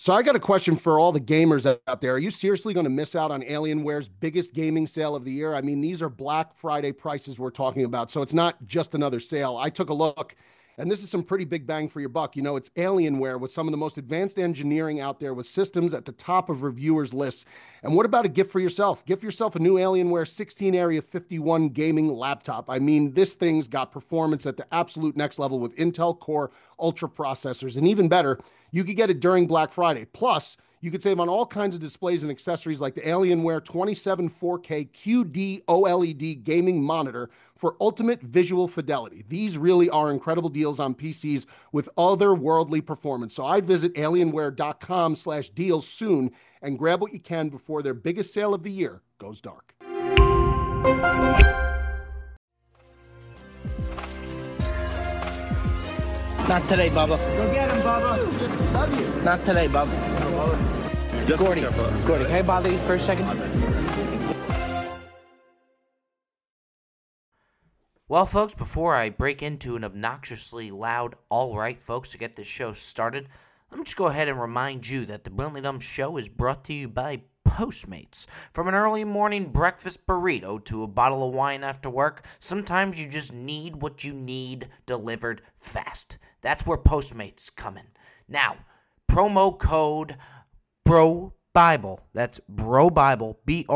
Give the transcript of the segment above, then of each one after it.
So I got a question for all the gamers out there. Are you seriously going to miss out on Alienware's biggest gaming sale of the year? I mean, these are Black Friday prices we're talking about. So it's not just another sale. I took a look, and this is some pretty big bang for your buck. You know, it's Alienware with some of the most advanced engineering out there with systems at the top of reviewers' lists. And what about a gift for yourself? Gift yourself a new Alienware 16 Area 51 gaming laptop. I mean, this thing's got performance at the absolute next level with Intel Core Ultra processors. And even better, you could get it during Black Friday. Plus, you could save on all kinds of displays and accessories like the Alienware 27 4K QD OLED gaming monitor for ultimate visual fidelity. These really are incredible deals on PCs with otherworldly performance. So I'd visit alienware.com/deals soon and grab what you can before their biggest sale of the year goes dark. Not today, Bubba. Go get him, Bubba. Love you. Not today, Bubba. Gordy, can I bother you for a second? Well, folks, before I break into an obnoxiously loud all right, folks, to get this show started, let me just go ahead and remind you that the Brilliantly Dumb Show is brought to you by Postmates. From an early morning breakfast burrito to a bottle of wine after work, sometimes you just need what you need delivered fast. That's where Postmates come in. Now, promo code BROBIBLE. That's BROBIBLE,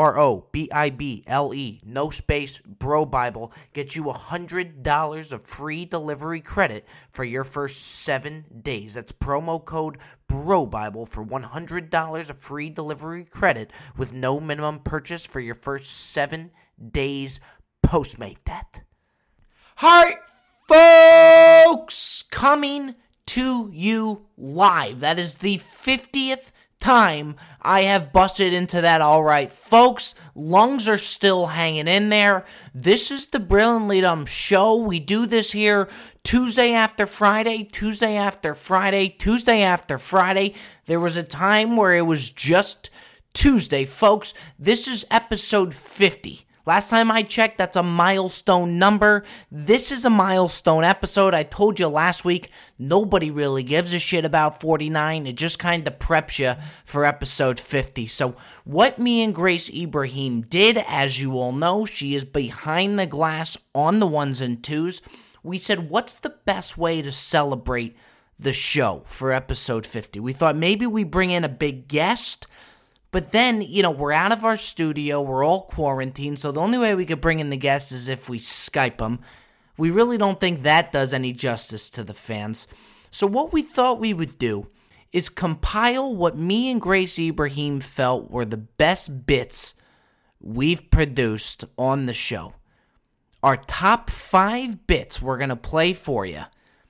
BROBIBLE, no space, BROBIBLE. Gets you $100 of free delivery credit for your first 7 days. That's promo code BROBIBLE for $100 of free delivery credit with no minimum purchase for your first 7 days. Postmate that. Hi, folks! Coming to you live. That is the 50th time I have busted into that all right. Folks, lungs are still hanging in there. This is the Brilliantly Dumb Show. We do this here Tuesday after Friday, Tuesday after Friday, Tuesday after Friday. There was a time where it was just Tuesday, folks. This is episode 50. Last time I checked, that's a milestone number. This is a milestone episode. I told you last week, nobody really gives a shit about 49. It just kind of preps you for episode 50. So what me and Grace Ibrahim did, as you all know, she is behind the glass on the ones and twos. We said, what's the best way to celebrate the show for episode 50? We thought maybe we bring in a big guest. But then, we're out of our studio, we're all quarantined, so the only way we could bring in the guests is if we Skype them. We really don't think that does any justice to the fans. So what we thought we would do is compile what me and Grace Ibrahim felt were the best bits we've produced on the show. Our top 5 bits we're going to play for you.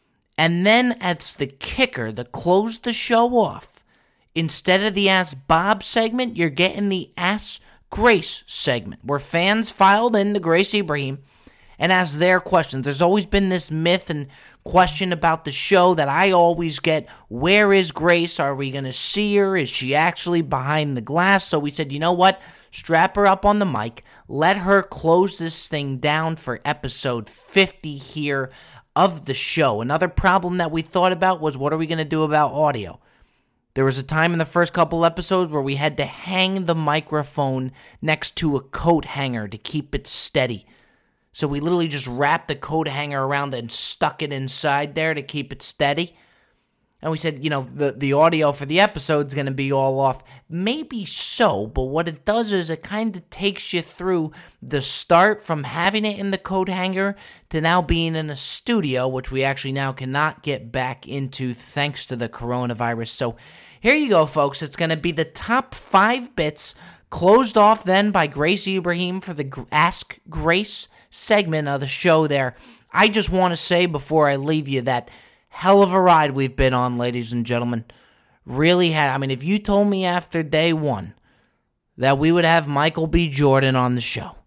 And then as the kicker to close the show off, instead of the Ask Bob segment, you're getting the Ask Grace segment, where fans filed in to Grace Ibrahim and asked their questions. There's always been this myth and question about the show that I always get. Where is Grace? Are we going to see her? Is she actually behind the glass? So we said, you know what? Strap her up on the mic. Let her close this thing down for episode 50 here of the show. Another problem that we thought about was, what are we going to do about audio? There was a time in the first couple episodes where we had to hang the microphone next to a coat hanger to keep it steady. So we literally just wrapped the coat hanger around it and stuck it inside there to keep it steady. And we said, the audio for the episode's going to be all off. Maybe so, but what it does is it kind of takes you through the start from having it in the coat hanger to now being in a studio, which we actually now cannot get back into thanks to the coronavirus. So here you go, folks. It's going to be the top 5 bits, closed off then by Grace Ibrahim for the Ask Grace segment of the show there. I just want to say before I leave you that hell of a ride we've been on, ladies and gentlemen. Really if you told me after day 1 that we would have Michael B. Jordan on the show,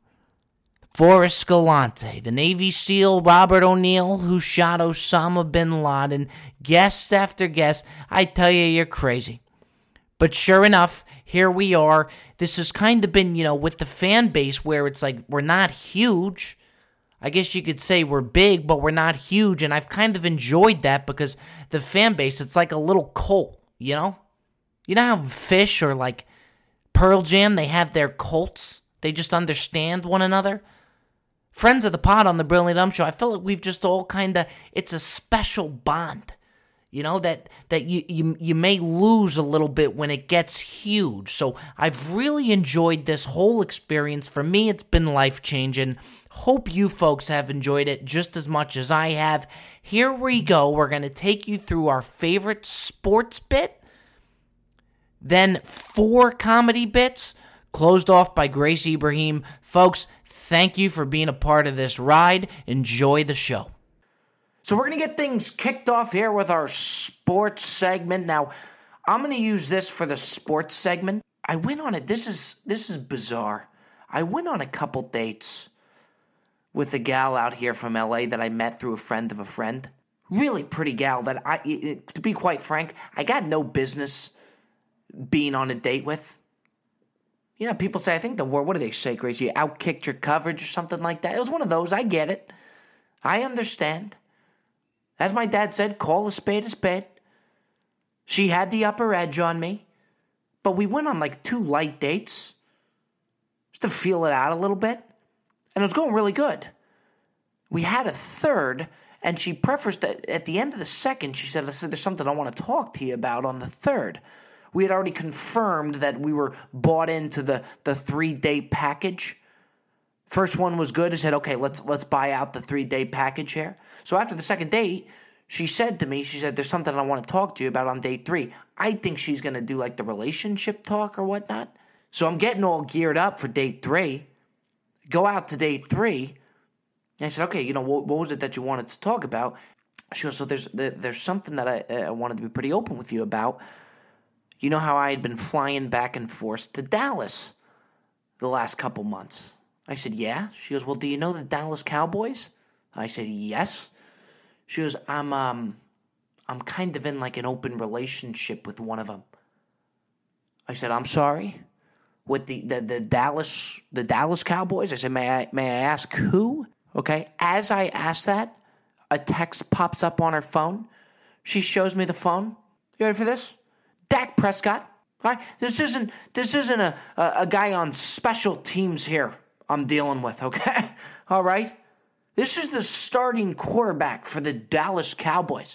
Forrest Galante, the Navy SEAL Robert O'Neill who shot Osama bin Laden, guest after guest, I tell you, you're crazy. But sure enough, here we are. This has kind of been, with the fan base where it's like we're not huge. I guess you could say we're big, but we're not huge, and I've kind of enjoyed that because the fan base, it's like a little cult, You know how Fish or like Pearl Jam, they have their cults? They just understand one another? Friends of the pod on the Brilliant Dumb Show, I feel like we've just all it's a special bond. You know, that you may lose a little bit when it gets huge. So I've really enjoyed this whole experience. For me, it's been life-changing. Hope you folks have enjoyed it just as much as I have. Here we go. We're going to take you through our favorite sports bit, then 4 comedy bits, closed off by Grace Ibrahim. Folks, thank you for being a part of this ride. Enjoy the show. So we're going to get things kicked off here with our sports segment. Now, I'm going to use this for the sports segment. I went on it. This is bizarre. I went on a couple dates with a gal out here from LA that I met through a friend of a friend. Really pretty gal that to be quite frank, I got no business being on a date with. You know, people say, I think the word, what do they say, Grace? You outkicked your coverage or something like that. It was one of those. I get it. I understand. As my dad said, call a spade a spade. She had the upper edge on me. But we went on like 2 light dates just to feel it out a little bit. And it was going really good. We had a third, and she prefaced that at the end of the second, she said, there's something I want to talk to you about on the third. We had already confirmed that we were bought into the 3-day package. First one was good. I said, okay, let's buy out the 3-day package here. So after the second date, she said, there's something I want to talk to you about on date 3. I think she's going to do like the relationship talk or whatnot. So I'm getting all geared up for date 3. Go out to date 3. And I said, okay, you know, what was it that you wanted to talk about? She goes, so there's something that I wanted to be pretty open with you about. You know how I had been flying back and forth to Dallas the last couple months? I said, yeah. She goes, well, do you know the Dallas Cowboys? I said, yes. She goes, I'm kind of in like an open relationship with one of them. I said, I'm sorry? With the Dallas Cowboys? I said, may I ask who? Okay. As I asked that, a text pops up on her phone. She shows me the phone. You ready for this? Dak Prescott. All right. This isn't a guy on special teams here I'm dealing with, okay? All right? This is the starting quarterback for the Dallas Cowboys.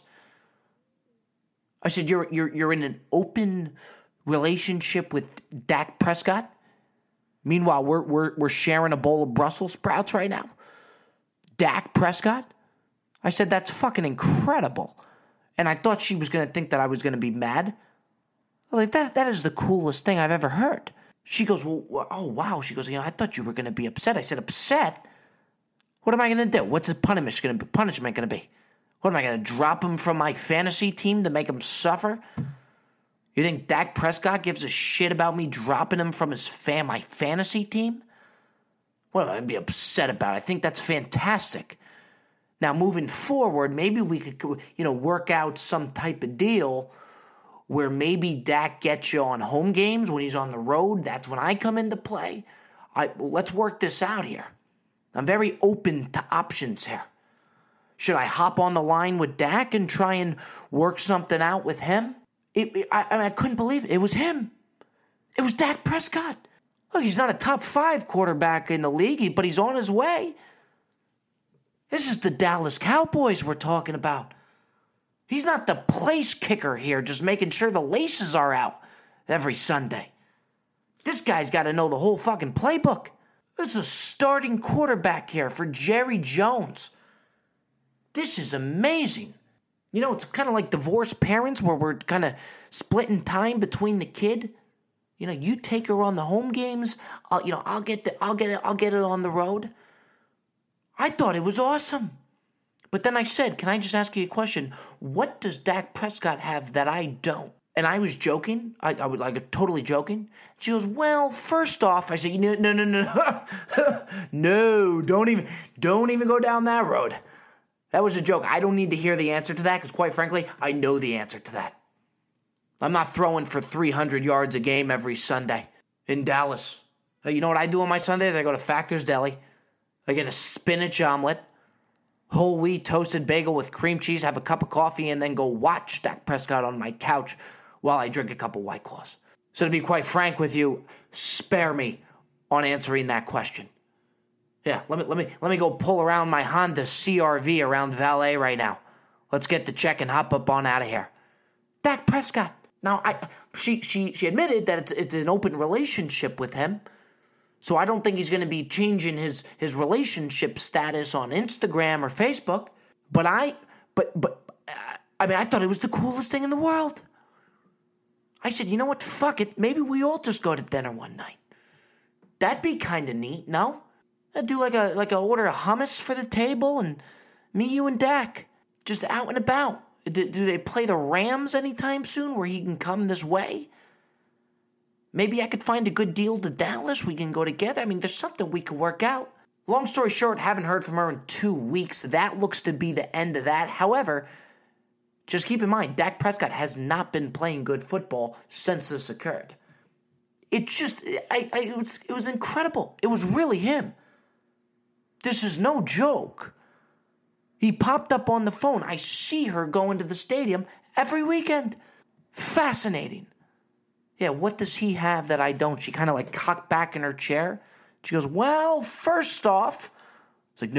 I said, you're in an open relationship with Dak Prescott? Meanwhile, we're sharing a bowl of Brussels sprouts right now. Dak Prescott? I said, that's fucking incredible. And I thought she was going to think that I was going to be mad. Like, that is the coolest thing I've ever heard. She goes, well, oh, wow. She goes, I thought you were going to be upset. I said, upset? What am I going to do? What's the punishment going to be? What, am I going to drop him from my fantasy team to make him suffer? You think Dak Prescott gives a shit about me dropping him from my fantasy team? What am I going to be upset about? I think that's fantastic. Now, moving forward, maybe we could, work out some type of deal where maybe Dak gets you on home games when he's on the road. That's when I come into play. Let's work this out here. I'm very open to options here. Should I hop on the line with Dak and try and work something out with him? I couldn't believe it. It was him. It was Dak Prescott. Look, he's not a top 5 quarterback in the league, but he's on his way. This is the Dallas Cowboys we're talking about. He's not the place kicker here, just making sure the laces are out every Sunday. This guy's got to know the whole fucking playbook. This is a starting quarterback here for Jerry Jones. This is amazing. It's kind of like divorced parents where we're kind of splitting time between the kid. You take her on the home games. I'll get it on the road. I thought it was awesome. But then I said, can I just ask you a question? What does Dak Prescott have that I don't? And I was joking. I was like totally joking. She goes, well, first off, I said, no. No, don't even go down that road. That was a joke. I don't need to hear the answer to that because quite frankly, I know the answer to that. I'm not throwing for 300 yards a game every Sunday in Dallas. You know what I do on my Sundays? I go to Factor's Deli. I get a spinach omelet, whole wheat toasted bagel with cream cheese, have a cup of coffee, and then go watch Dak Prescott on my couch while I drink a couple White Claws. So to be quite frank with you, spare me on answering that question. Yeah, let me go pull around my Honda CR-V around Valet right now. Let's get the check and hop up on out of here. Dak Prescott. Now, she admitted that it's an open relationship with him, so I don't think he's going to be changing his relationship status on Instagram or Facebook. But I thought it was the coolest thing in the world. I said, you know what? Fuck it. Maybe we all just go to dinner one night. That'd be kind of neat, no? I'd do like a order of hummus for the table and me, you, and Dak just out and about. Do they play the Rams anytime soon where he can come this way? Maybe I could find a good deal to Dallas. We can go together. I mean, there's something we could work out. Long story short, haven't heard from her in 2 weeks. That looks to be the end of that. However, just keep in mind, Dak Prescott has not been playing good football since this occurred. It was incredible. It was really him. This is no joke. He popped up on the phone. I see her going to the stadium every weekend. Fascinating. Yeah, what does he have that I don't? She kind of like cocked back in her chair. She goes, well, first off, it's like,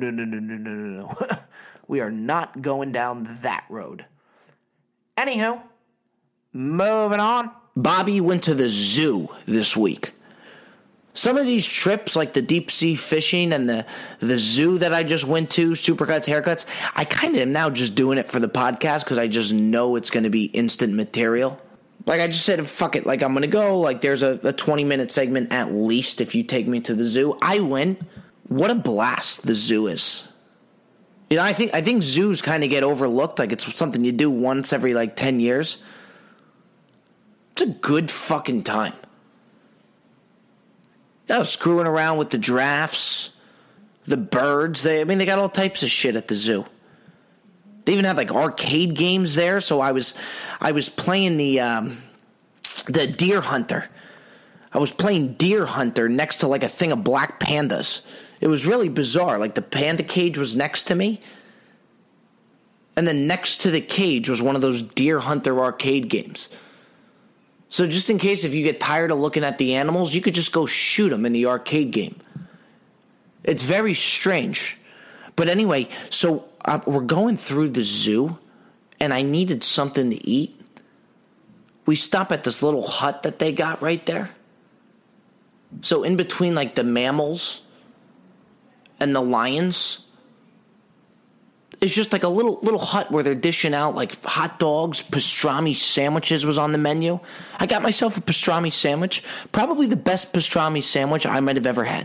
no. We are not going down that road. Anywho, moving on. Bobby went to the zoo this week. Some of these trips, like the deep sea fishing and the zoo that I just went to, Supercuts, Haircuts, I kind of am now just doing it for the podcast because I just know it's going to be instant material. Like I just said, fuck it, like I'm going to go. Like there's a 20-minute segment at least if you take me to the zoo. I went. What a blast the zoo is. You know, I think zoos kind of get overlooked. Like it's something you do once every like 10 years. It's a good fucking time. I was screwing around with the giraffes, the birds. They got all types of shit at the zoo. They even had like arcade games there. So I was playing the Deer Hunter. I was playing Deer Hunter next to like a thing of black pandas. It was really bizarre. Like the panda cage was next to me, and then next to the cage was one of those Deer Hunter arcade games. So just in case if you get tired of looking at the animals, you could just go shoot them in the arcade game. It's very strange. But anyway, so we're going through the zoo, and I needed something to eat. We stop at this little hut that they got right there. So in between like the mammals and the lions, it's just like a little hut where they're dishing out like hot dogs, pastrami sandwiches was on the menu. I got myself a pastrami sandwich, probably the best pastrami sandwich I might have ever had.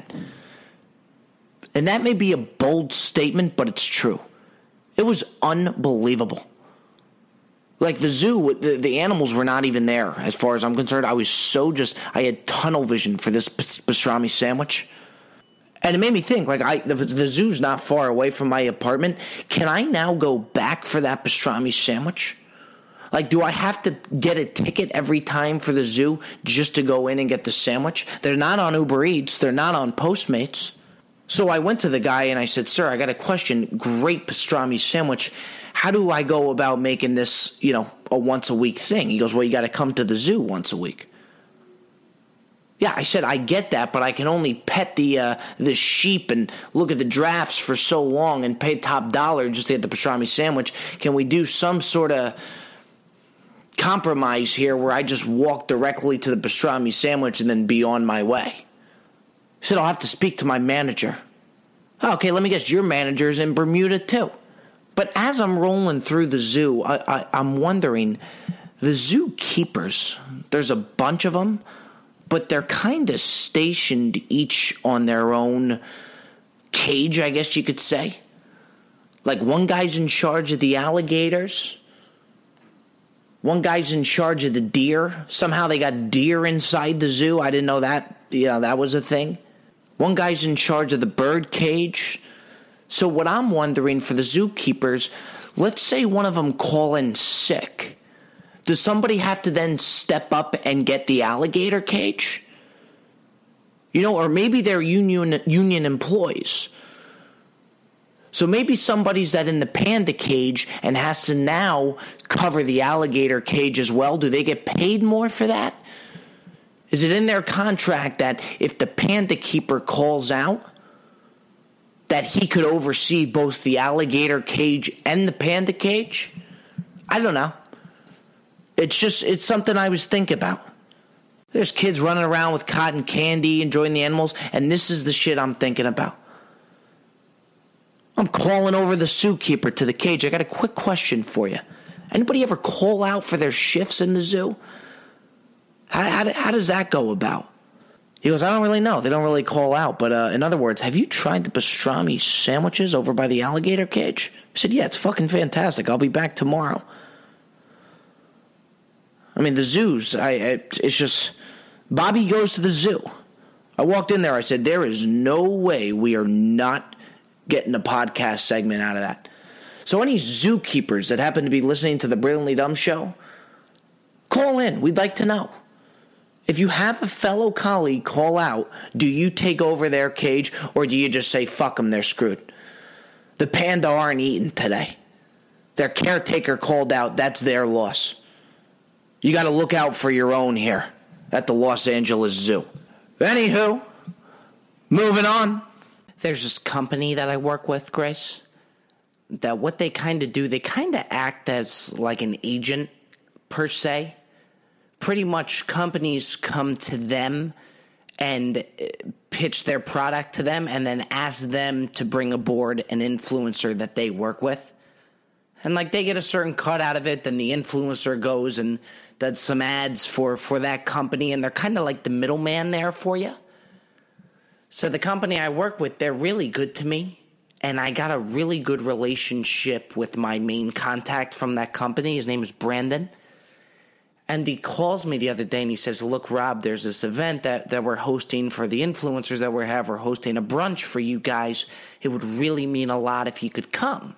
And that may be a bold statement, but it's true. It was unbelievable. Like the zoo, the animals were not even there as far as I'm concerned. I had tunnel vision for this pastrami sandwich. And it made me think, like, the zoo's not far away from my apartment. Can I now go back for that pastrami sandwich? Like, do I have to get a ticket every time for the zoo just to go in and get the sandwich? They're not on Uber Eats. They're not on Postmates. So I went to the guy and I said, sir, I got a question. Great pastrami sandwich. How do I go about making this, a once-a-week thing? He goes, well, you got to come to the zoo once a week. Yeah, I said, I get that, but I can only pet the sheep and look at the giraffes for so long and pay top dollar just to get the pastrami sandwich. Can we do some sort of compromise here where I just walk directly to the pastrami sandwich and then be on my way? He said, I'll have to speak to my manager. Okay, let me guess, your manager's in Bermuda too. But as I'm rolling through the zoo, I'm wondering, the zookeepers, there's a bunch of them, but they're kind of stationed each on their own cage, I guess you could say. Like one guy's in charge of the alligators. One guy's in charge of the deer. Somehow they got deer inside the zoo. I didn't know that. That was a thing. One guy's in charge of the bird cage. So what I'm wondering for the zookeepers, let's say one of them call in sick. Does somebody have to then step up and get the alligator cage? Or maybe they're union employees. So maybe somebody's that in the panda cage and has to now cover the alligator cage as well. Do they get paid more for that? Is it in their contract that if the panda keeper calls out, that he could oversee both the alligator cage and the panda cage? I don't know. It's something I was thinking about. There's kids running around with cotton candy, enjoying the animals, and this is the shit I'm thinking about. I'm calling over the zookeeper to the cage. I got a quick question for you. Anybody ever call out for their shifts in the zoo? How does that go about? He goes, I don't really know. They don't really call out. But in other words, have you tried the pastrami sandwiches over by the alligator cage? I said, yeah, it's fucking fantastic. I'll be back tomorrow. I mean, the zoos, it's just, Bobby goes to the zoo. I walked in there. I said, there is no way we are not getting a podcast segment out of that. So any zookeepers that happen to be listening to the Brilliantly Dumb show, call in. We'd like to know. If you have a fellow colleague call out, do you take over their cage or do you just say, fuck them, they're screwed? The panda aren't eating today. Their caretaker called out. That's their loss. You got to look out for your own here at the Los Angeles Zoo. Anywho, moving on. There's this company that I work with, Grace, that what they kind of do, they kind of act as like an agent per se. Pretty much companies come to them and pitch their product to them and then ask them to bring aboard an influencer that they work with. And like they get a certain cut out of it, then the influencer goes and does some ads for that company, and they're kind of like the middleman there for you. So the company I work with, they're really good to me, and I got a really good relationship with my main contact from that company. His name is Brandon. And he calls me the other day and he says, look, Rob, there's this event that we're hosting for the influencers that we have. We're hosting a brunch for you guys. It would really mean a lot if you could come.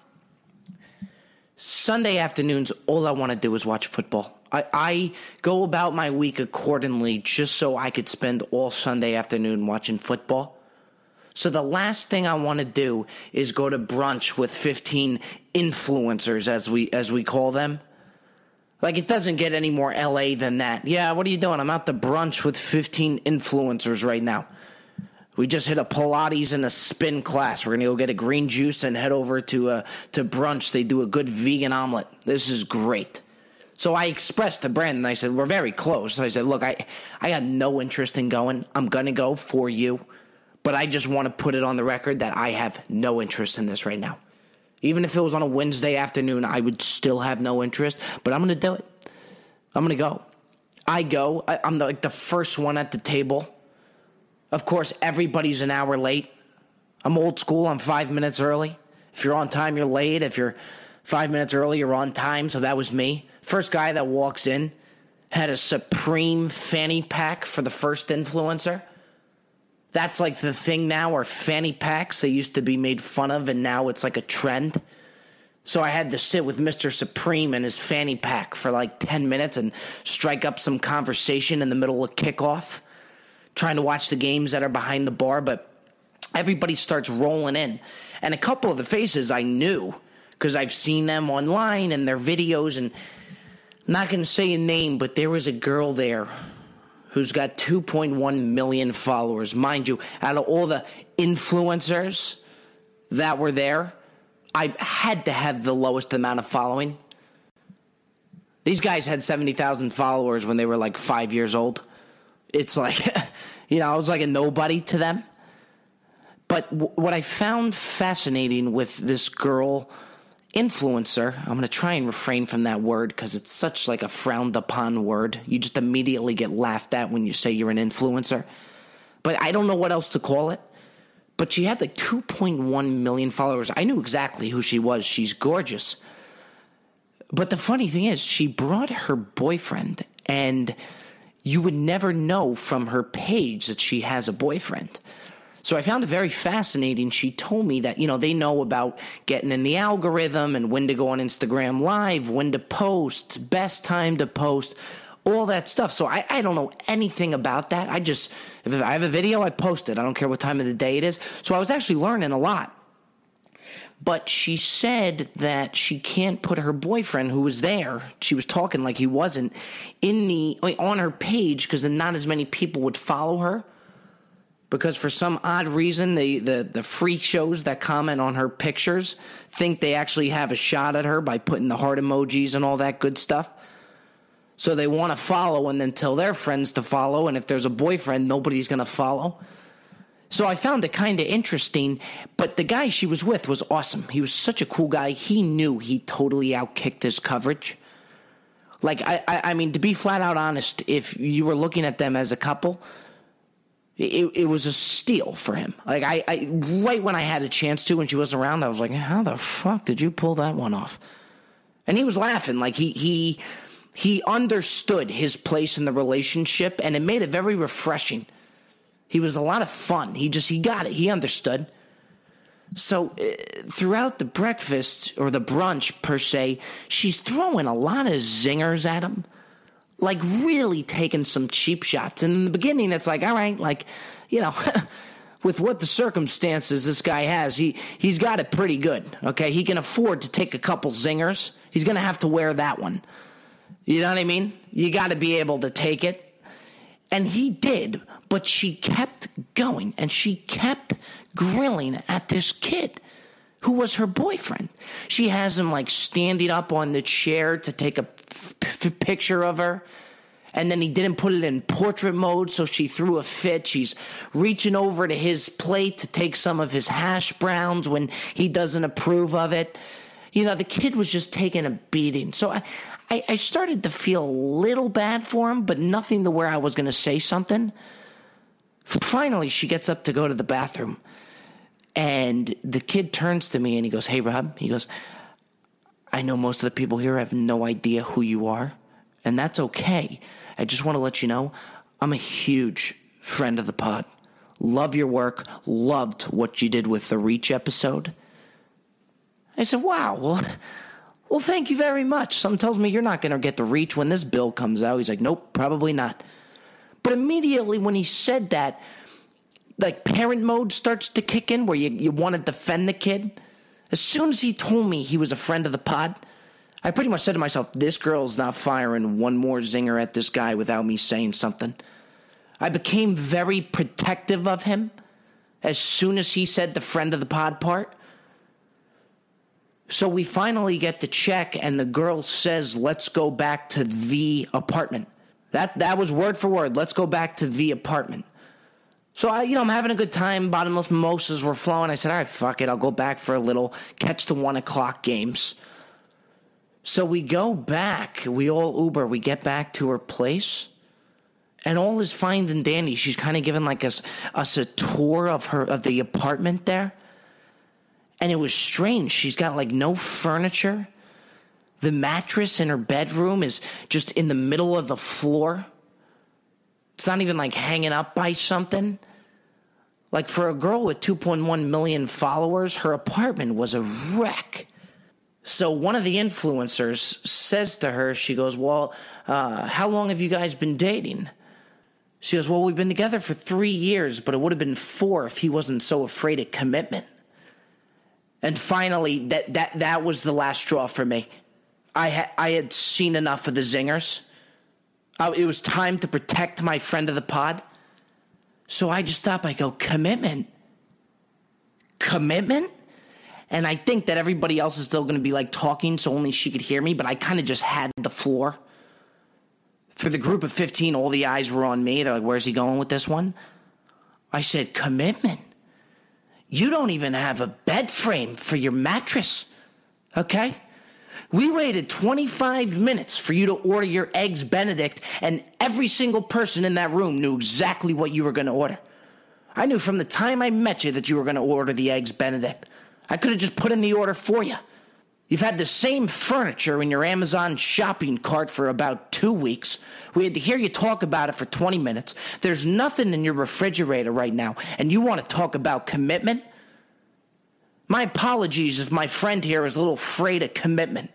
Sunday afternoons, all I want to do is watch football. I go about my week accordingly just so I could spend all Sunday afternoon watching football. So the last thing I want to do is go to brunch with 15 influencers, as we call them. Like, it doesn't get any more LA than that. Yeah, what are you doing? I'm out to brunch with 15 influencers right now. We just hit a Pilates and a spin class. We're going to go get a green juice and head over to brunch. They do a good vegan omelet. This is great. So I expressed to Brandon, I said, we're very close. I said, look, I got no interest in going. I'm going to go for you. But I just want to put it on the record that I have no interest in this right now. Even if it was on a Wednesday afternoon, I would still have no interest. But I'm going to do it. I'm going to go. I go. I'm like the first one at the table. Of course, everybody's an hour late. I'm old school. I'm 5 minutes early. If you're on time, you're late. If you're 5 minutes early, you're on time. So that was me. First guy that walks in had a Supreme fanny pack for the first influencer. That's like the thing now, or fanny packs. They used to be made fun of, and now it's like a trend. So I had to sit with Mr. Supreme and his fanny pack for like 10 minutes and strike up some conversation in the middle of kickoff, trying to watch the games that are behind the bar. But everybody starts rolling in. And a couple of the faces I knew because I've seen them online and their videos. And I'm not going to say a name, but there was a girl there who's got 2.1 million followers. Mind you, out of all the influencers that were there, I had to have the lowest amount of following. These guys had 70,000 followers when they were like 5 years old. It's like, I was like a nobody to them. But what I found fascinating with this girl influencer, I'm going to try and refrain from that word because it's such like a frowned upon word. You just immediately get laughed at when you say you're an influencer. But I don't know what else to call it. But she had like 2.1 million followers. I knew exactly who she was. She's gorgeous. But the funny thing is, she brought her boyfriend, and you would never know from her page that she has a boyfriend. So I found it very fascinating. She told me that, they know about getting in the algorithm and when to go on Instagram Live, when to post, best time to post, all that stuff. So I don't know anything about that. If I have a video, I post it. I don't care what time of the day it is. So I was actually learning a lot. But she said that she can't put her boyfriend, who was there, she was talking like he wasn't, on her page because then not as many people would follow her. Because for some odd reason, the freak shows that comment on her pictures think they actually have a shot at her by putting the heart emojis and all that good stuff. So they want to follow and then tell their friends to follow. And if there's a boyfriend, nobody's going to follow. So I found it kind of interesting, but the guy she was with was awesome. He was such a cool guy. He knew he totally outkicked his coverage. Like, I mean, to be flat out honest, if you were looking at them as a couple, it was a steal for him. Like, I right when I had a chance to, when she wasn't around, I was like, how the fuck did you pull that one off? And he was laughing. Like, he understood his place in the relationship, and it made it very refreshing. He was a lot of fun. He got it. He understood. So throughout the breakfast, or the brunch per se, she's throwing a lot of zingers at him. Like really taking some cheap shots. And in the beginning, it's like, all right, like, you know, with what the circumstances this guy has, he's got it pretty good. Okay, he can afford to take a couple zingers. He's going to have to wear that one. You know what I mean? You got to be able to take it. And he did, but she kept going, and she kept grilling at this kid who was her boyfriend. She has him, like, standing up on the chair to take a picture of her, and then he didn't put it in portrait mode, so she threw a fit. She's reaching over to his plate to take some of his hash browns when he doesn't approve of it. You know, the kid was just taking a beating. So I started to feel a little bad for him, but nothing to where I was going to say something. Finally, she gets up to go to the bathroom, and the kid turns to me and he goes, "Hey, Rob," he goes, "I know most of the people here have no idea who you are, and that's okay. I just want to let you know I'm a huge friend of the pod. Love your work. Loved what you did with the Reach episode." I said, "Wow, well, thank you very much. Something tells me you're not going to get the Reach when this bill comes out." He's like, "Nope, probably not." But immediately when he said that, like parent mode starts to kick in where you want to defend the kid. As soon as he told me he was a friend of the pod, I pretty much said to myself, this girl's not firing one more zinger at this guy without me saying something. I became very protective of him as soon as he said the friend of the pod part. So we finally get the check, and the girl says, "Let's go back to the apartment." That was word for word. "Let's go back to the apartment." So I'm having a good time. Bottomless mimosas were flowing. I said, all right, fuck it. I'll go back for a little, catch the 1 o'clock games. So we go back. We all Uber. We get back to her place, and all is fine and dandy. She's kind of giving like us a tour of the apartment there. And it was strange. She's got like no furniture. The mattress in her bedroom is just in the middle of the floor. It's not even like hanging up by something. Like for a girl with 2.1 million followers, her apartment was a wreck. So one of the influencers says to her, she goes, "Well, how long have you guys been dating?" She goes, "Well, we've been together for 3 years, but it would have been 4 if he wasn't so afraid of commitment." And finally, that was the last straw for me. I had seen enough of the zingers. It was time to protect my friend of the pod. So I just stopped. I go, commitment? Commitment? And I think that everybody else is still going to be like talking so only she could hear me, but I kind of just had the floor. For the group of 15, all the eyes were on me. They're like, where's he going with this one? I said, commitment? You don't even have a bed frame for your mattress, okay? We waited 25 minutes for you to order your Eggs Benedict, and every single person in that room knew exactly what you were going to order. I knew from the time I met you that you were going to order the Eggs Benedict. I could have just put in the order for you. You've had the same furniture in your Amazon shopping cart for about 2 weeks. We had to hear you talk about it for 20 minutes. There's nothing in your refrigerator right now, and you want to talk about commitment? My apologies if my friend here is a little afraid of commitment.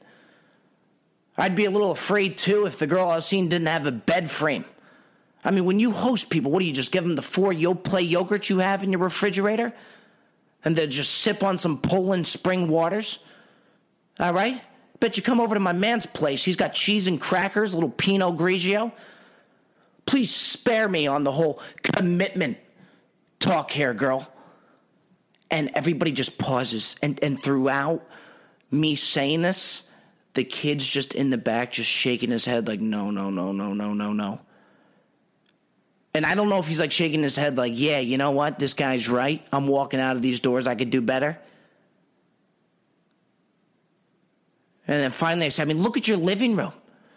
I'd be a little afraid, too, if the girl I was seeing didn't have a bed frame. I mean, when you host people, what do you just give them the 4 Yoplait yogurts you have in your refrigerator? and then just sip on some Poland spring waters. All right? Bet you come over to my man's place. He's got cheese and crackers, a little Pinot Grigio. Please spare me on the whole commitment talk here, girl. And everybody just pauses. And throughout me saying this, the kid's just in the back just shaking his head like, no. And I don't know if he's like shaking his head like, yeah, you know what? This guy's right. I'm walking out of these doors. I could do better. And then finally I said, look at your living room.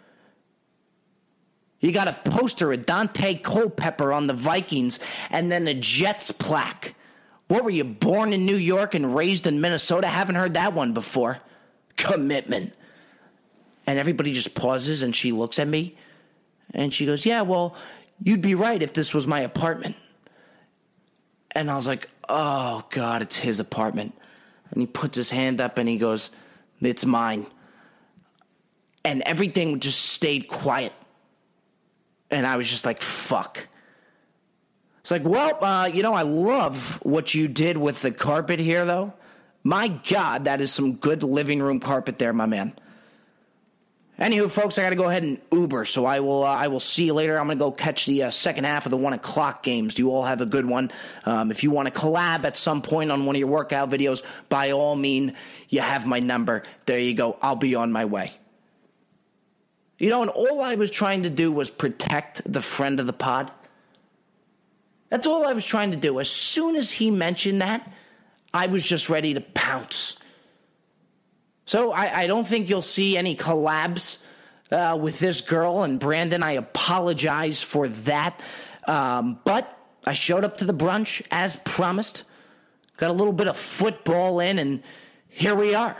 You got a poster of Dante Culpepper on the Vikings and then a Jets plaque. What were you, born in New York and raised in Minnesota? Haven't heard that one before. Commitment. And everybody just pauses and she looks at me and she goes, yeah, well, you'd be right if this was my apartment. And I was like, oh, God, it's his apartment. And he puts his hand up and he goes, it's mine. And everything just stayed quiet. And I was just like, fuck. It's like, well, I love what you did with the carpet here, though. My God, that is some good living room carpet there, my man. Anywho, folks, I got to go ahead and Uber, so I will see you later. I'm going to go catch the second half of the 1 o'clock games. You all have a good one. If you want to collab at some point on one of your workout videos, by all means, you have my number. There you go. I'll be on my way. And all I was trying to do was protect the friend of the pod. That's all I was trying to do. As soon as he mentioned that, I was just ready to pounce. So I don't think you'll see any collabs with this girl. And Brandon, I apologize for that. But I showed up to the brunch as promised. Got a little bit of football in, and here we are.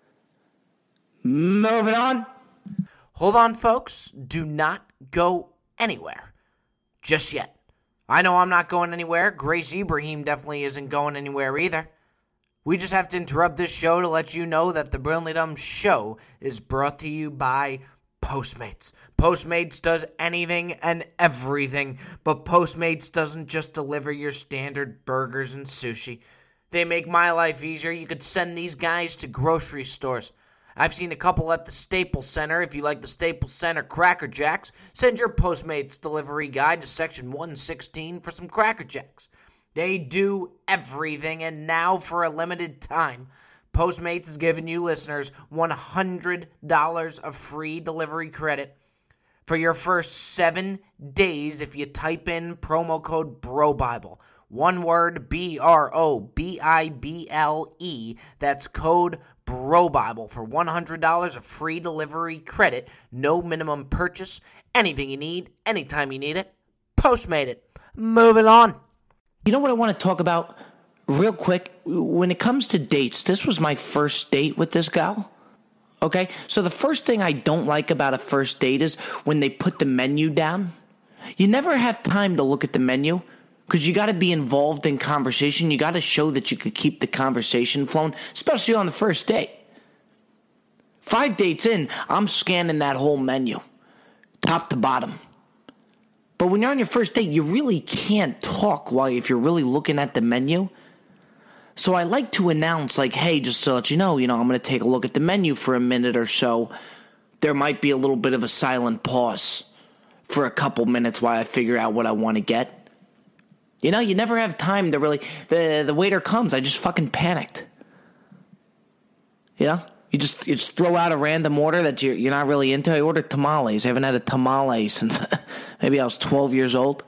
Moving on. Hold on, folks. Do not go anywhere just yet. I know I'm not going anywhere. Grace Ibrahim definitely isn't going anywhere either. We just have to interrupt this show to let you know that the Brilliantly Dumb Show is brought to you by Postmates. Postmates does anything and everything, but Postmates doesn't just deliver your standard burgers and sushi. They make my life easier. You could send these guys to grocery stores. I've seen a couple at the Staples Center. If you like the Staples Center Cracker Jacks, send your Postmates delivery guy to section 116 for some Cracker Jacks. They do everything, and now for a limited time, Postmates is giving you listeners $100 of free delivery credit for your first 7 days if you type in promo code BROBIBLE. One word, BROBIBLE. That's code BROBIBLE for $100 of free delivery credit. No minimum purchase. Anything you need, anytime you need it. Postmate it. Moving on. You know what I want to talk about real quick? When it comes to dates, this was my first date with this gal. Okay? So the first thing I don't like about a first date is when they put the menu down. You never have time to look at the menu because you got to be involved in conversation. You got to show that you could keep the conversation flowing, especially on the first date. 5 dates in, I'm scanning that whole menu, top to bottom. But when you're on your first date, you really can't talk if you're really looking at the menu. So I like to announce, like, hey, just to let you know, I'm going to take a look at the menu for a minute or so. There might be a little bit of a silent pause for a couple minutes while I figure out what I want to get. You never have time to really... The waiter comes, I just fucking panicked. You just throw out a random order that you're not really into. I ordered tamales. I haven't had a tamale since maybe I was 12 years old.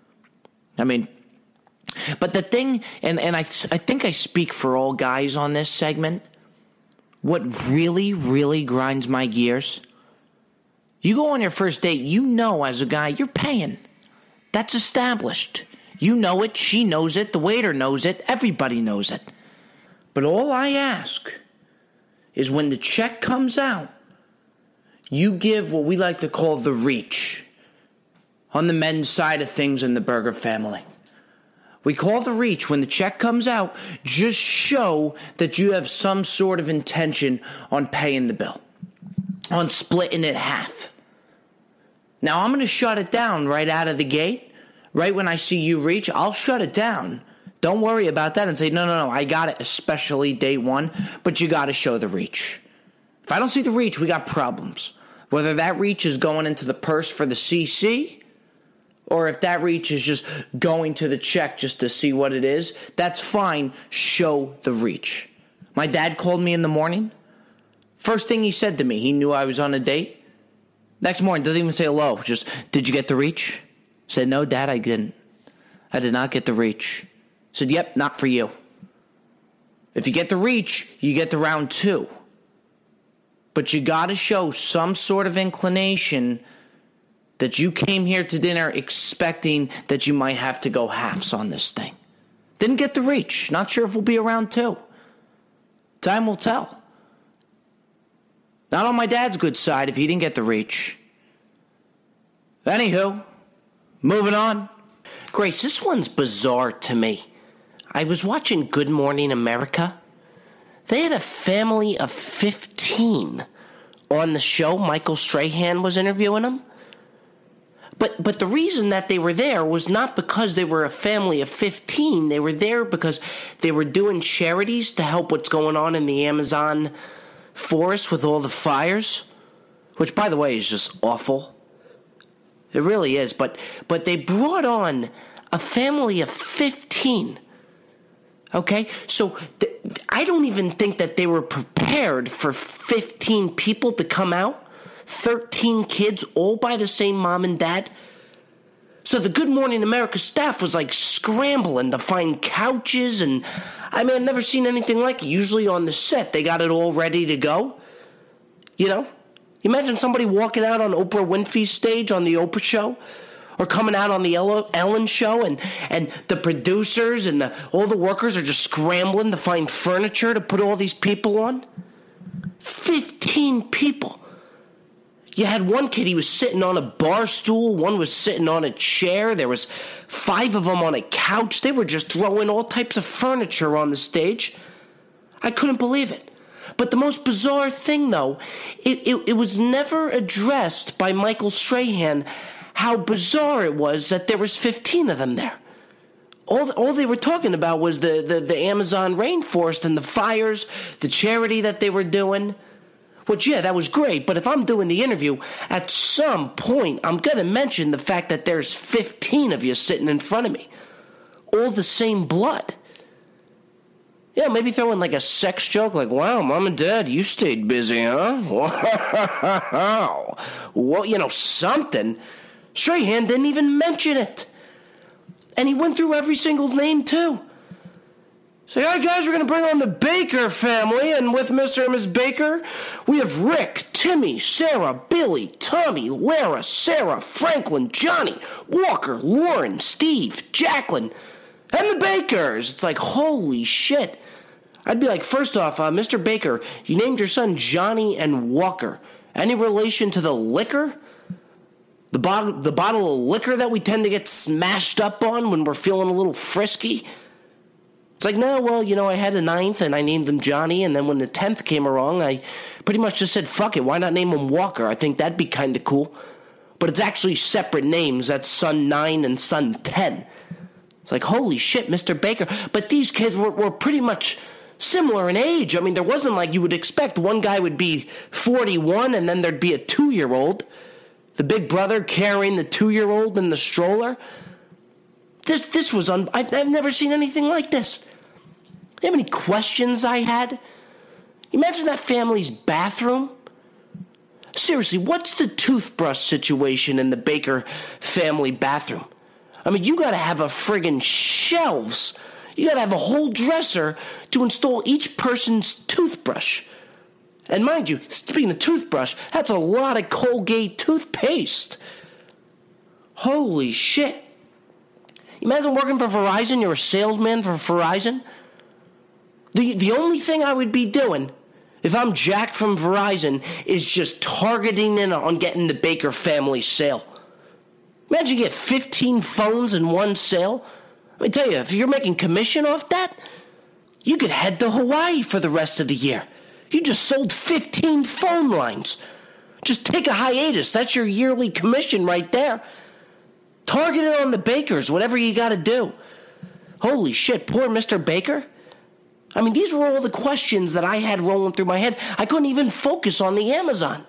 But the thing, and I think I speak for all guys on this segment, what really, really grinds my gears, you go on your first date, as a guy, you're paying. That's established. You know it, she knows it, the waiter knows it, everybody knows it. But all I ask is when the check comes out, you give what we like to call the reach on the men's side of things in the Burger family. We call the reach when the check comes out, just show that you have some sort of intention on paying the bill, on splitting it half. Now, I'm going to shut it down right out of the gate. Right when I see you reach, I'll shut it down Don't worry about that and say, no, I got it, especially day one, but you got to show the reach. If I don't see the reach, we got problems. Whether that reach is going into the purse for the CC, or if that reach is just going to the check just to see what it is, that's fine. Show the reach. My dad called me in the morning. First thing he said to me, he knew I was on a date. Next morning, doesn't even say hello, just, did you get the reach? Said, no, Dad, I didn't. I did not get the reach. Said, yep, not for you. If you get the reach, you get the round 2. But you got to show some sort of inclination that you came here to dinner expecting that you might have to go halves on this thing. Didn't get the reach. Not sure if we'll be around 2. Time will tell. Not on my dad's good side if he didn't get the reach. Anywho, moving on. Grace, this one's bizarre to me. I was watching Good Morning America. They had a family of 15 on the show. Michael Strahan was interviewing them. But the reason that they were there was not because they were a family of 15. They were there because they were doing charities to help what's going on in the Amazon forest with all the fires, which, by the way, is just awful. It really is. But they brought on a family of 15. Okay? So I don't even think that they were prepared for 15 people to come out. 13 kids, all by the same mom and dad. So the Good Morning America staff was like scrambling to find couches, and I mean, I've never seen anything like it. Usually on the set, they got it all ready to go. You know? Imagine somebody walking out on Oprah Winfrey's stage on the Oprah show, or coming out on the Ellen show, and the producers and all the workers are just scrambling to find furniture to put all these people on. 15 people. You had one kid, he was sitting on a bar stool. One was sitting on a chair. There was 5 of them on a couch. They were just throwing all types of furniture on the stage. I couldn't believe it. But the most bizarre thing, though, it was never addressed by Michael Strahan how bizarre it was that there was 15 of them there. All they were talking about was the Amazon rainforest and the fires, the charity that they were doing. Which, yeah, that was great, but if I'm doing the interview, at some point, I'm going to mention the fact that there's 15 of you sitting in front of me. All the same blood. Yeah, maybe throw in like a sex joke, like, wow, Mom and Dad, you stayed busy, huh? Wow. Well, you know, something. Strahan didn't even mention it. And he went through every single name, too. So, yeah, guys, we're going to bring on the Baker family, and with Mr. and Ms. Baker, we have Rick, Timmy, Sarah, Billy, Tommy, Lara, Sarah, Franklin, Johnny, Walker, Lauren, Steve, Jacqueline, and the Bakers. It's like, holy shit. I'd be like, first off, Mr. Baker, you named your son Johnny and Walker. Any relation to the liquor? The bottle of liquor that we tend to get smashed up on when we're feeling a little frisky? It's like, no, well, you know, I had a 9th and I named them Johnny, and then when the 10th came along, I pretty much just said, fuck it, why not name him Walker? I think that'd be kind of cool. But it's actually separate names. That's son 9 and son 10. It's like, holy shit, Mr. Baker. But these kids were pretty much similar in age. I mean, there wasn't like you would expect. One guy would be 41 and then there'd be a 2-year-old. The big brother carrying the 2-year-old in the stroller. This was I've never seen anything like this. You know how many questions I had? Imagine that family's bathroom. Seriously, what's the toothbrush situation in the Baker family bathroom? I mean, you got to have a friggin' shelves. You got to have a whole dresser to install each person's toothbrush. And mind you, speaking of toothbrush, that's a lot of Colgate toothpaste. Holy shit. Imagine working for Verizon. You're a salesman for Verizon. The only thing I would be doing if I'm Jack from Verizon is just targeting in on getting the Baker family sale. Imagine you get 15 phones in one sale. Let me tell you, if you're making commission off that, you could head to Hawaii for the rest of the year. You just sold 15 phone lines. Just take a hiatus. That's your yearly commission right there. Target it on the Bakers, whatever you got to do. Holy shit, poor Mr. Baker. I mean, these were all the questions that I had rolling through my head. I couldn't even focus on the Amazon.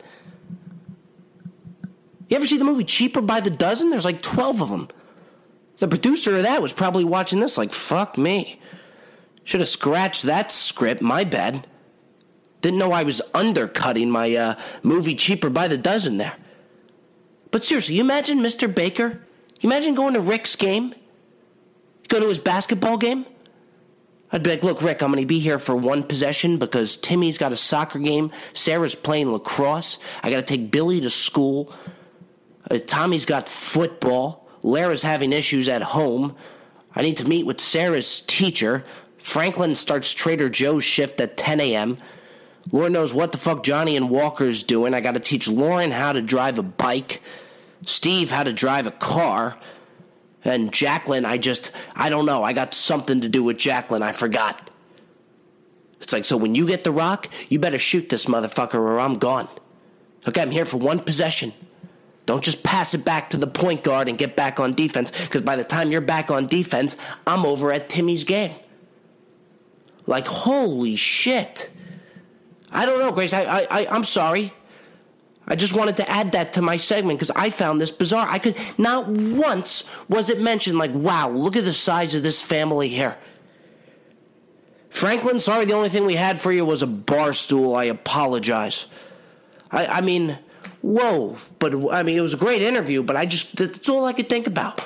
You ever see the movie Cheaper by the Dozen? There's like 12 of them. The producer of that was probably watching this like, fuck me. Should have scratched that script, my bad. Didn't know I was undercutting my movie Cheaper by the Dozen there. But seriously, you imagine Mr. Baker? You imagine going to Rick's game? Go to his basketball game? I'd be like, look, Rick, I'm going to be here for one possession because Timmy's got a soccer game. Sarah's playing lacrosse. I got to take Billy to school. Tommy's got football. Lara's having issues at home. I need to meet with Sarah's teacher. Franklin starts Trader Joe's shift at 10 a.m. Lord knows what the fuck Johnny and Walker's doing. I got to teach Lauren how to drive a bike. Steve how to drive a car. And Jacqueline, I don't know. I got something to do with Jacqueline. I forgot. It's like, so when you get the rock, you better shoot this motherfucker or I'm gone. Okay, I'm here for one possession. Don't just pass it back to the point guard and get back on defense, because by the time you're back on defense, I'm over at Timmy's game. Like, holy shit. I don't know, Grace. I'm sorry. I just wanted to add that to my segment because I found this bizarre. Not once was it mentioned like, wow, look at the size of this family here. Franklin, sorry, the only thing we had for you was a bar stool. I apologize. I mean, whoa. But, I mean, it was a great interview, but that's all I could think about.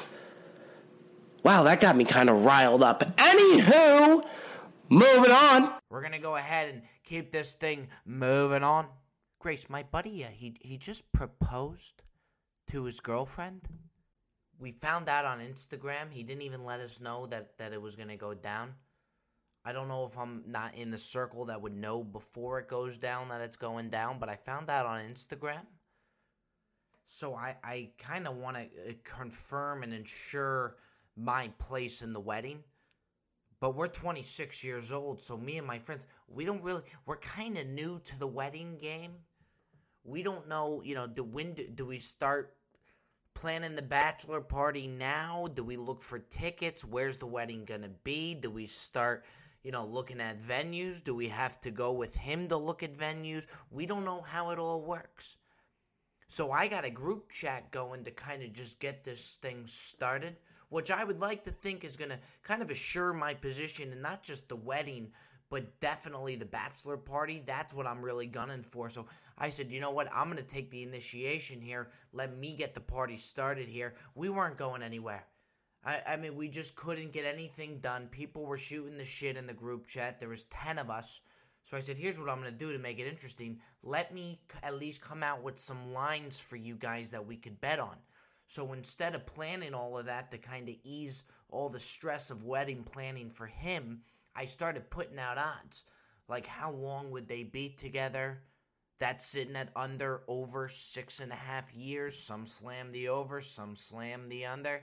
Wow, that got me kind of riled up. Anywho, moving on. We're going to go ahead and keep this thing moving on. Grace, my buddy, he just proposed to his girlfriend. We found out on Instagram. He didn't even let us know that it was going to go down. I don't know if I'm not in the circle that would know before it goes down that it's going down, but I found out on Instagram. So I kind of want to confirm and ensure my place in the wedding. But we're 26 years old, so me and my friends, we're kind of new to the wedding game. We don't know, do we start planning the bachelor party now? Do we look for tickets? Where's the wedding going to be? Do we start, looking at venues? Do we have to go with him to look at venues? We don't know how it all works. So I got a group chat going to kind of just get this thing started, which I would like to think is going to kind of assure my position in not just the wedding, but definitely the bachelor party. That's what I'm really gunning for. So I said, you know what? I'm going to take the initiation here. Let me get the party started here. We weren't going anywhere. I mean, we just couldn't get anything done. People were shooting the shit in the group chat. There was 10 of us. So I said, here's what I'm going to do to make it interesting. Let me at least come out with some lines for you guys that we could bet on. So instead of planning all of that to kind of ease all the stress of wedding planning for him, I started putting out odds. Like, how long would they be together? That's sitting at over 6.5 years. Some slam the over, some slam the under.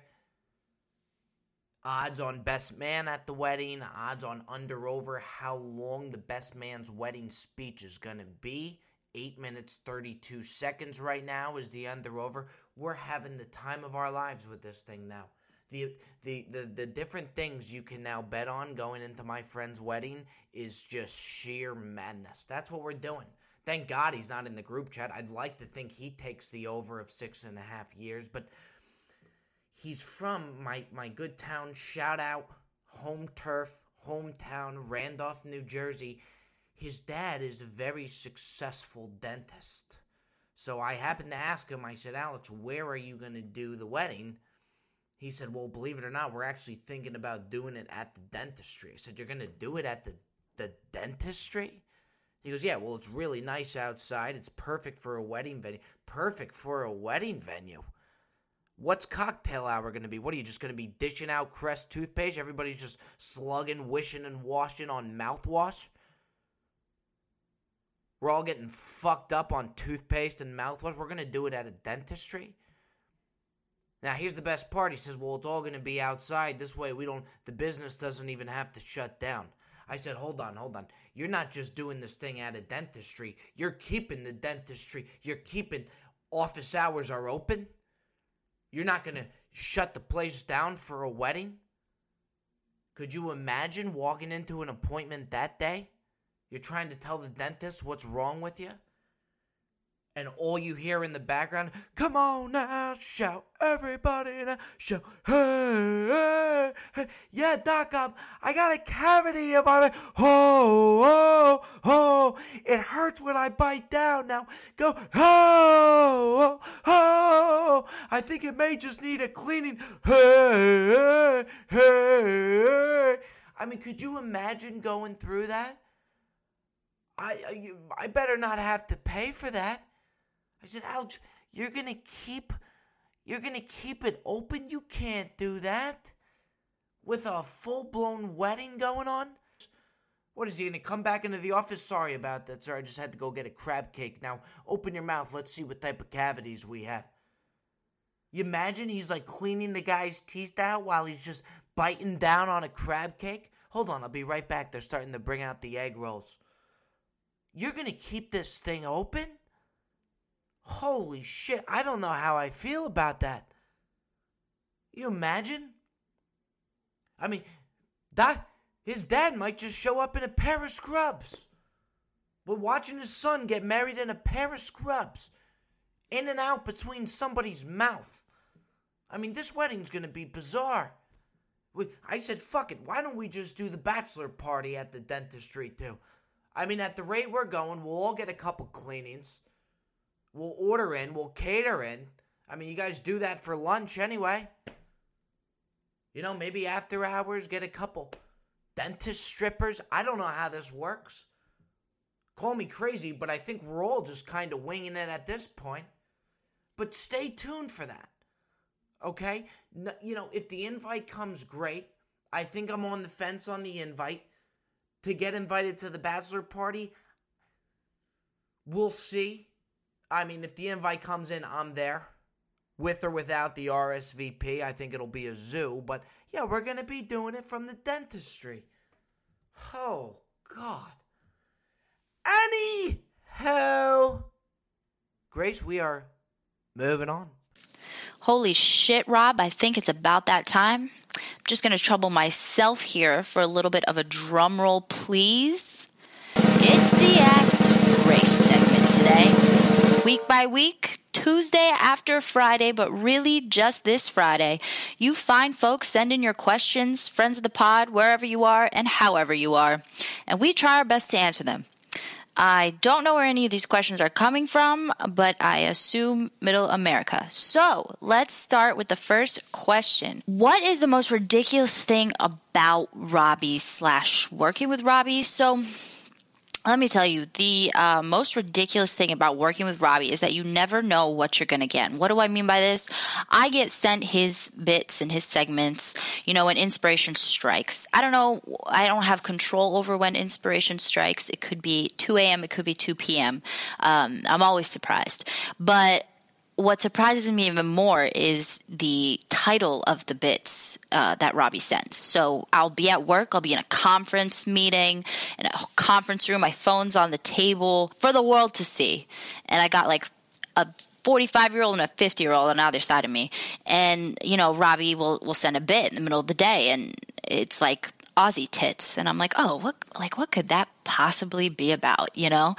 Odds on best man at the wedding, odds on over how long the best man's wedding speech is going to be. 8 minutes, 32 seconds right now is the over. We're having the time of our lives with this thing now. The different things you can now bet on going into my friend's wedding is just sheer madness. That's what we're doing. Thank God he's not in the group chat. I'd like to think he takes the over of 6.5 years, but he's from my good town, shout out, home turf, hometown, Randolph, New Jersey. His dad is a very successful dentist. So I happened to ask him, I said, Alex, where are you going to do the wedding? He said, well, believe it or not, we're actually thinking about doing it at the dentistry. I said, you're going to do it at the dentistry? He goes, yeah, well, it's really nice outside. It's perfect for a wedding venue. Perfect for a wedding venue? What's cocktail hour going to be? What are you just going to be dishing out Crest toothpaste? Everybody's just slugging, wishing, and washing on mouthwash? We're all getting fucked up on toothpaste and mouthwash. We're going to do it at a dentistry? Now, here's the best part. He says, well, it's all going to be outside. This way, the business doesn't even have to shut down. I said, hold on. You're not just doing this thing at a dentistry. You're keeping the dentistry. You're keeping office hours are open. You're not going to shut the place down for a wedding? Could you imagine walking into an appointment that day? You're trying to tell the dentist what's wrong with you? And all you hear in the background, come on now, shout, everybody now, shout, hey, hey, hey. Yeah, Doc, I got a cavity in my mouth. Oh, oh, oh. It hurts when I bite down. Now, go, oh, oh, oh. I think it may just need a cleaning. Hey, hey, hey. I mean, could you imagine going through that? I better not have to pay for that. I said, Alex, you're gonna keep it open? You can't do that with a full-blown wedding going on. What is he gonna come back into the office? Sorry about that, sir. I just had to go get a crab cake. Now open your mouth. Let's see what type of cavities we have. You imagine he's like cleaning the guy's teeth out while he's just biting down on a crab cake. Hold on, I'll be right back. They're starting to bring out the egg rolls. You're gonna keep this thing open? Holy shit, I don't know how I feel about that. You imagine? I mean, his dad might just show up in a pair of scrubs. We're watching his son get married in a pair of scrubs. In and out between somebody's mouth. I mean, this wedding's going to be bizarre. I said, fuck it, why don't we just do the bachelor party at the dentistry too? I mean, at the rate we're going, we'll all get a couple cleanings. We'll order in. We'll cater in. I mean, you guys do that for lunch anyway. You know, maybe after hours, get a couple dentist strippers. I don't know how this works. Call me crazy, but I think we're all just kind of winging it at this point. But stay tuned for that. Okay? You know, if the invite comes, great. I think I'm on the fence on the invite. To get invited to the bachelor party, we'll see. I mean, if the invite comes in, I'm there. With or without the RSVP, I think it'll be a zoo. But, yeah, we're going to be doing it from the dentistry. Oh, God. Anyhow. Grace, we are moving on. Holy shit, Rob. I think it's about that time. I'm just going to trouble myself here for a little bit of a drum roll, please. It's the Ask Grace segment today. Week by week, Tuesday after Friday, but really just this Friday, you find folks send in your questions, friends of the pod, wherever you are and however you are, and we try our best to answer them. I don't know where any of these questions are coming from, but I assume Middle America. So let's start with the first question. What is the most ridiculous thing about Robbie / working with Robbie? So let me tell you, the most ridiculous thing about working with Robbie is that you never know what you're going to get. What do I mean by this? I get sent his bits and his segments, you know, when inspiration strikes. I don't know. I don't have control over when inspiration strikes. It could be 2 a.m. It could be 2 p.m. I'm always surprised. But what surprises me even more is the title of the bits that Robbie sends. So I'll be at work. I'll be in a conference meeting, in a conference room. My phone's on the table for the world to see. And I got like a 45-year-old and a 50-year-old on the other side of me. And, you know, Robbie will send a bit in the middle of the day. And it's like Aussie tits. And I'm like, oh, what could that possibly be about, you know?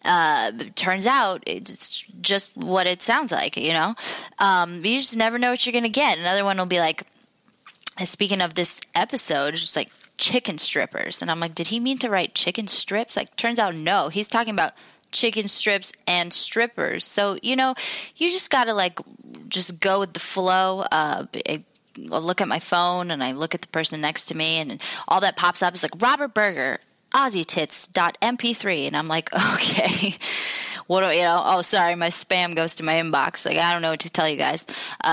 Turns out it's just what it sounds like, you know? You just never know what you're going to get. Another one will be like, speaking of this episode, it's just like chicken strippers. And I'm like, did he mean to write chicken strips? Like, turns out no. He's talking about chicken strips and strippers. So, you know, you just got to like just go with the flow. I look at my phone and I look at the person next to me and all that pops up is like Robert Berger, AussieTits.mp3. And I'm like, okay, what do you know? Oh, sorry. My spam goes to my inbox. Like, I don't know what to tell you guys.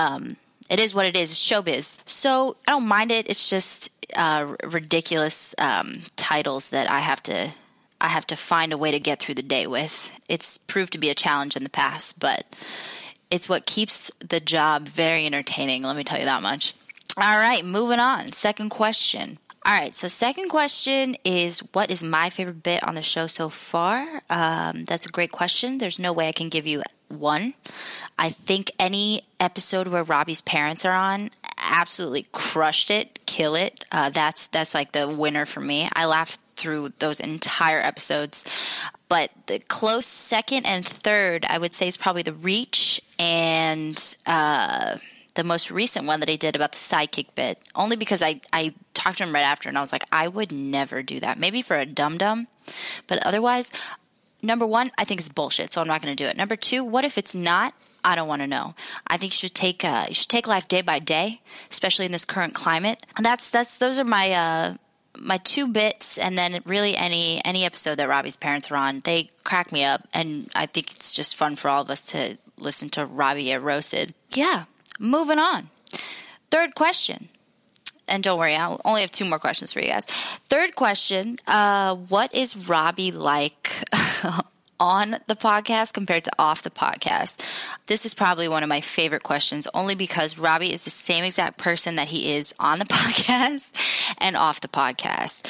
It is what it is. It's showbiz. So I don't mind it. It's just ridiculous titles that I have to find a way to get through the day with. It's proved to be a challenge in the past, but it's what keeps the job very entertaining, let me tell you that much. All right, moving on. Second question. All right, so second question is, what is my favorite bit on the show so far? That's a great question. There's no way I can give you one. I think any episode where Robbie's parents are on absolutely crushed it, kill it. That's like the winner for me. I laughed through those entire episodes. But the close second and third, I would say, is probably The Reach and the most recent one that I did about the sidekick bit. Only because I talked to him right after, and I was like, I would never do that. Maybe for a dum-dum, but otherwise, number one, I think it's bullshit, so I'm not going to do it. Number two, what if it's not? I don't want to know. I think you should take life day by day, especially in this current climate. And those are my my two bits, and then really any episode that Robbie's parents are on, they crack me up, and I think it's just fun for all of us to listen to Robbie get roasted. Yeah, moving on. Third question. And don't worry, I'll only have 2 more questions for you guys. Third question, what is Robbie like on the podcast compared to off the podcast? This is probably one of my favorite questions, only because Robbie is the same exact person that he is on the podcast and off the podcast.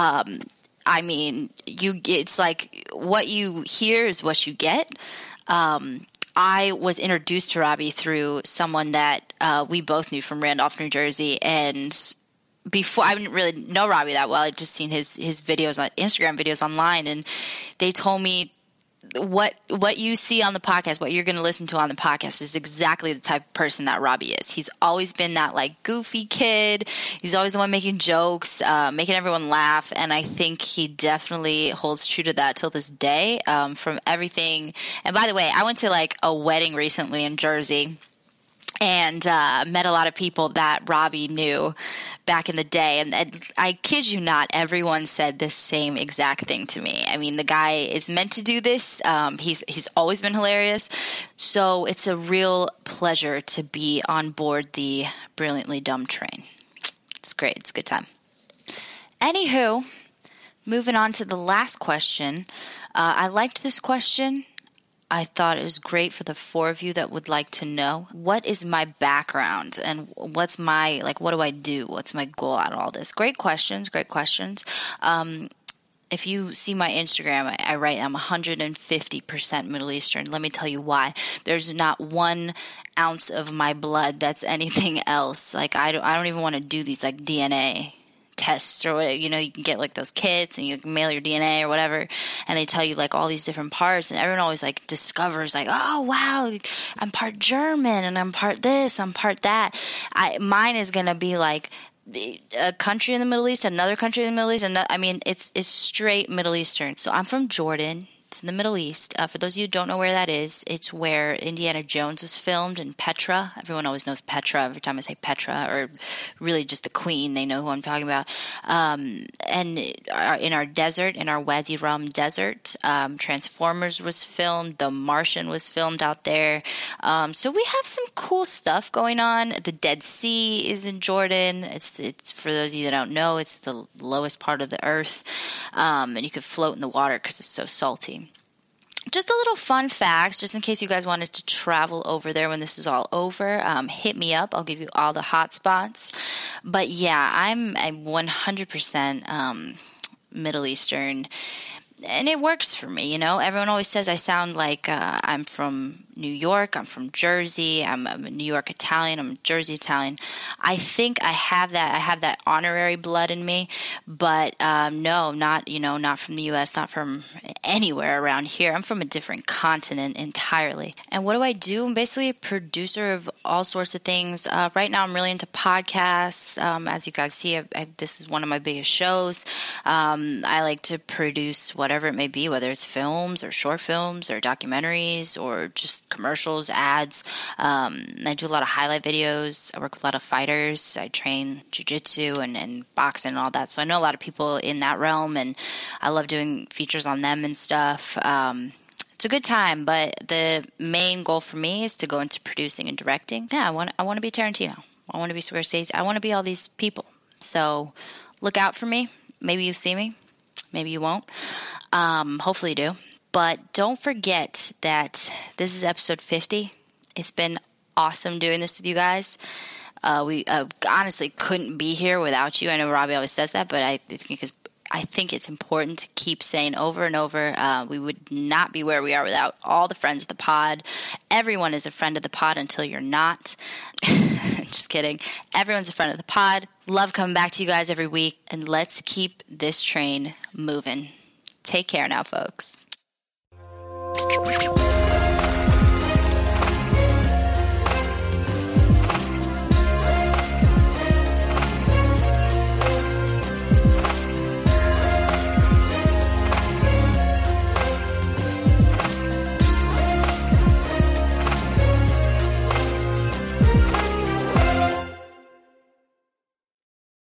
I mean, it's like what you hear is what you get. I was introduced to Robbie through someone that we both knew from Randolph, New Jersey, and before, I didn't really know Robbie that well. I'd just seen his videos on Instagram videos online, and they told me what you see on the podcast, what you're going to listen to on the podcast is exactly the type of person that Robbie is. He's always been that like goofy kid. He's always the one making jokes, making everyone laugh. And I think he definitely holds true to that till this day, from everything. And by the way, I went to like a wedding recently in Jersey, and met a lot of people that Robbie knew back in the day. And I kid you not, everyone said the same exact thing to me. I mean, the guy is meant to do this. He's always been hilarious. So it's a real pleasure to be on board the Brilliantly Dumb train. It's great. It's a good time. Anywho, moving on to the last question. I liked this question. I thought it was great for the 4 of you that would like to know, what is my background and what's my, like, what do I do? What's my goal out of all this? Great questions. If you see my Instagram, I write I'm 150% Middle Eastern. Let me tell you why. There's not 1 ounce of my blood that's anything else. Like, I don't even want to do these, like, DNA tests or, you know, you can get like those kits and you can mail your DNA or whatever, and they tell you like all these different parts, and everyone always like discovers like, oh wow, I'm part German and I'm part this, I'm part that. Mine is gonna be like a country in the Middle East, another country in the Middle East, and I mean it's straight Middle Eastern. So I'm from Jordan. It's in the Middle East. For those of you who don't know where that is, it's where Indiana Jones was filmed in Petra. Everyone always knows Petra every time I say Petra, or really just the Queen. They know who I'm talking about. And in our desert, in our Wadi Rum desert, Transformers was filmed. The Martian was filmed out there. So we have some cool stuff going on. The Dead Sea is in Jordan. It's for those of you that don't know, it's the lowest part of the earth. And you could float in the water because it's so salty. Just a little fun facts, just in case you guys wanted to travel over there when this is all over. Hit me up. I'll give you all the hot spots. But yeah, I'm 100% Middle Eastern, and it works for me. You know, everyone always says I sound like I'm from New York. I'm from Jersey. I'm a New York Italian. I'm a Jersey Italian. I think I have that. I have that honorary blood in me, but no, not from the U.S., not from anywhere around here. I'm from a different continent entirely. And what do? I'm basically a producer of all sorts of things. Right now, I'm really into podcasts. As you guys see, this is one of my biggest shows. I like to produce whatever it may be, whether it's films or short films or documentaries or just commercials, ads. I do a lot of highlight videos. I work with a lot of fighters. I train jiu-jitsu and boxing and all that. So I know a lot of people in that realm, and I love doing features on them and stuff. It's a good time, but the main goal for me is to go into producing and directing. Yeah, I want to be Tarantino. I want to be Scorsese. I want to be all these people. So look out for me. Maybe you see me. Maybe you won't. Hopefully you do. But don't forget that this is episode 50. It's been awesome doing this with you guys. We honestly couldn't be here without you. I know Robbie always says that, but I think it's important to keep saying over and over, we would not be where we are without all the friends of the pod. Everyone is a friend of the pod until you're not. Just kidding. Everyone's a friend of the pod. Love coming back to you guys every week. And let's keep this train moving. Take care now, folks.